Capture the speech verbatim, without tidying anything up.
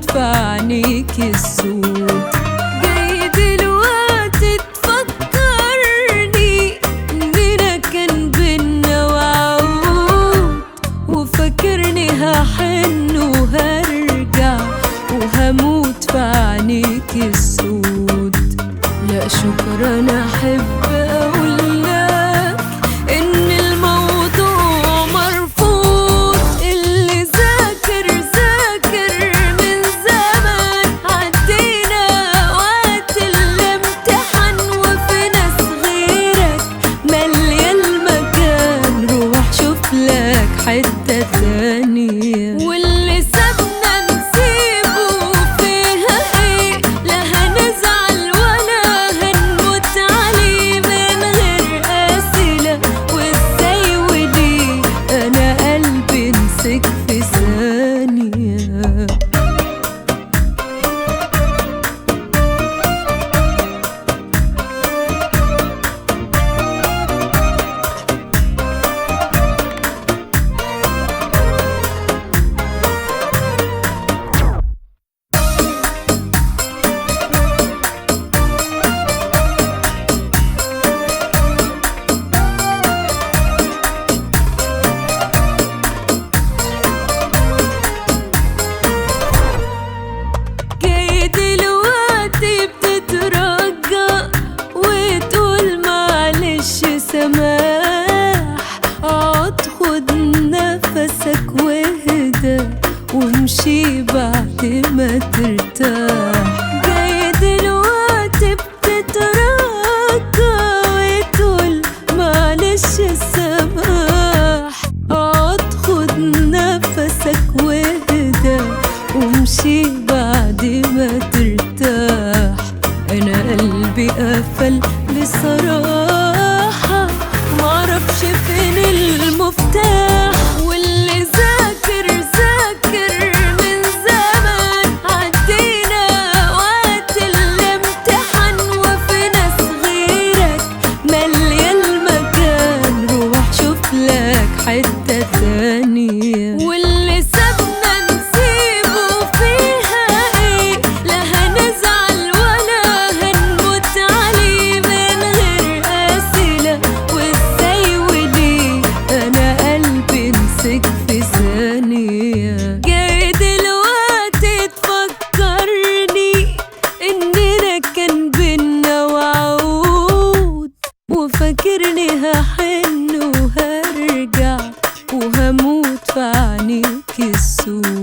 في عينيكي السود. جاي دلوقتي تفكرني إننا كان بينا وعود، وفاكرني هحن وهرجع وهموت في عينيكي السود. لا شكرا، أنا أحب أقولك إن الموضوع مرفوض. اللي ذاكر ذاكر من زمان، عدينا وقت الامتحان وفي ناس غيرك مالية المكان. روح شوف لك حتة تانية، واللي سابنا نسيبه فيها ايه؟ لا هنزعل ولا هنموت عليه من غير أسئلة وازاي وليه. أنا قلبي مسك في ثانية. جاي دلوقتي بتترجى وتقول معلش سماح. اقعد خد نفسك واهدى وامشي بعد ما ترتاح. جاي دلوقتي بتترجى وتقول معلش سماح. اقعد خد نفسك واهدى وامشي بعد ما ترتاح. انا قلبي قفل بصراحة، معرفش فين المفتاح. واللي ذاكر ذاكر من زمان، عدينا وقت الامتحان وفي ناس غيرك مالية المكان. روح شوف لك حتة تانية، واللي سابنا نسيبه فيها ايه؟ لا هنزعل ولا هنموت عليه من غير أسئلة وازاي وليه. أنا قلبي مسك في ثانية. جاي دلوقتي تفكرني إننا كان بينا وعود، وفاكرني هحن وهرجع وهموت في عينيكي السود.